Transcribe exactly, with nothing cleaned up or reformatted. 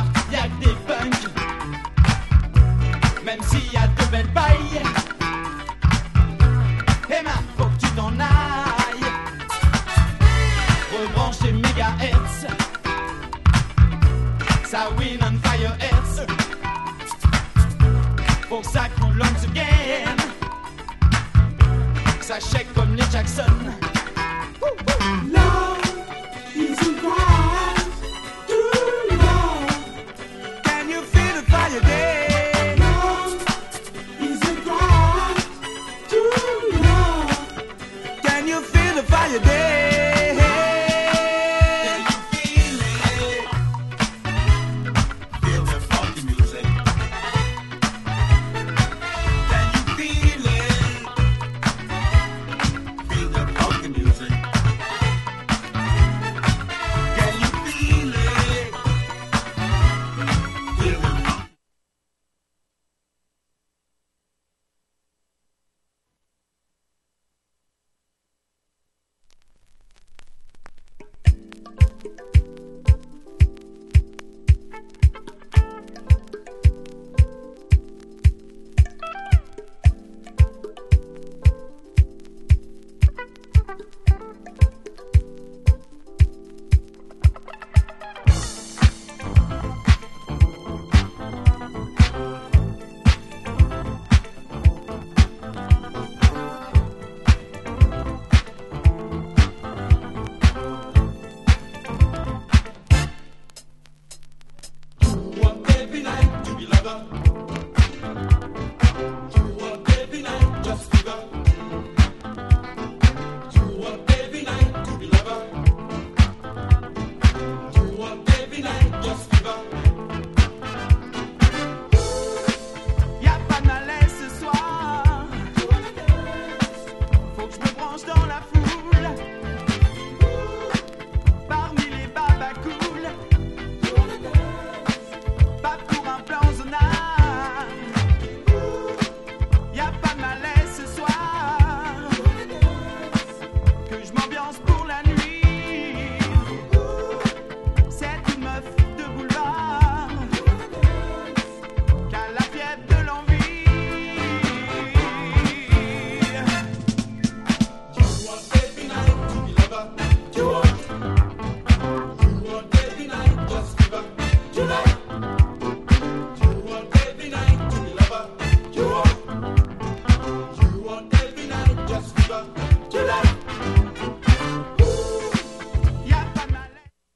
y'a que des punks. Même s'il y a de belles pailles. Emma, faut que tu t'en ailles. Rebranche tes mégahertz. Ça win on fire hertz. Faut que ça coule once again. Ça shake comme les Jackson. Love isn't right too long. Can you feel the fire day? Love isn't right too long. Can you feel the fire day? Can you feel it? Feel the funky music. Can you feel it? Feel the funky music. Can you feel it? Feel the funky. Want every night to be lover.